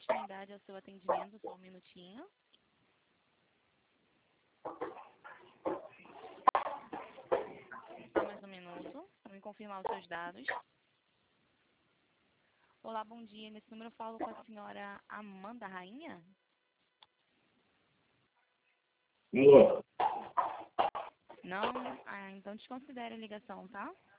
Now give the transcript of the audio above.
continuidade ao seu atendimento, só um minutinho. Só mais um minuto, para me confirmar os seus dados. Olá, bom dia. Nesse número eu falo com a senhora Amanda Rainha? Boa. Não? Ah, então desconsidere a ligação, tá?